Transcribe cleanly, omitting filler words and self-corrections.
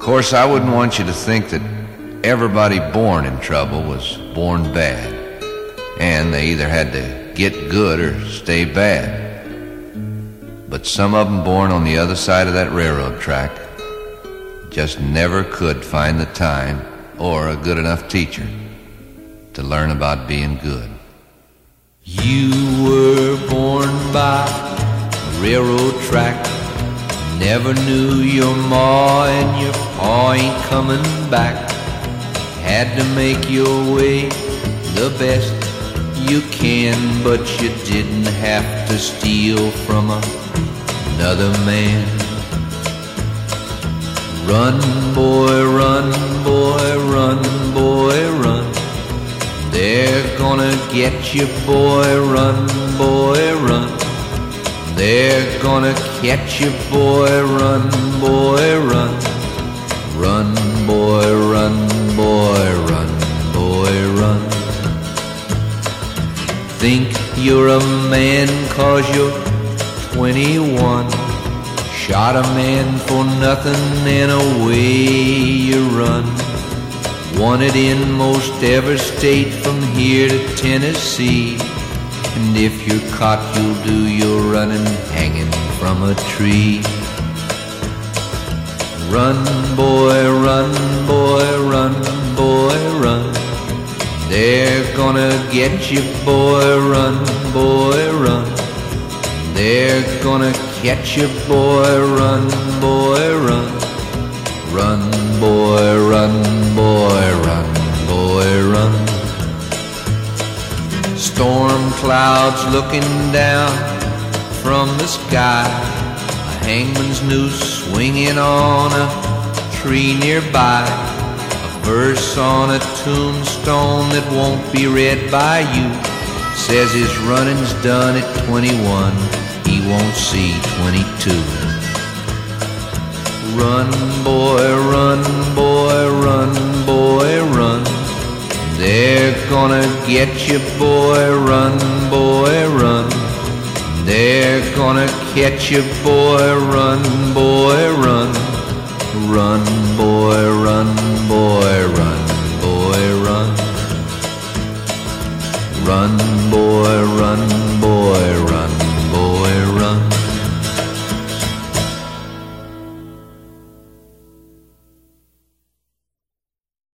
course, I wouldn't want you to think that everybody born in trouble was born bad, and they either had to get good or stay bad. But some of them born on the other side of that railroad track just never could find the time or a good enough teacher to learn about being good. You were born by a railroad track, never knew your ma and your pa ain't coming back. Had to make your way the best you can, but you didn't have to steal from another man. Run, boy, run, boy, run, boy, run. They're gonna get you, boy, run, boy, run. They're gonna catch you, boy, run, boy, run. Run, boy, run, boy, run, boy, run. Think you're a man 'cause you're 21. Shot a man for nothing and away you run. Wanted in most every state from here to Tennessee. And if you're caught, you'll do your running hanging from a tree. Run, boy, run, boy, run, boy, run. They're gonna get you, boy, run, boy, run. They're gonna catch you, boy, run, boy, run. Run, boy, run, boy, run, boy, run. Storm clouds looking down from the sky, a hangman's noose swinging on a tree nearby, a verse on a tombstone that won't be read by you, says his running's done at 21, he won't see 22. Run, boy, run, boy, run, boy, run. They're gonna get you, boy, run, boy, run. They're gonna catch you, boy, run, boy, run. Run, boy, run, boy, run, boy, run. Run, boy, run, boy, run.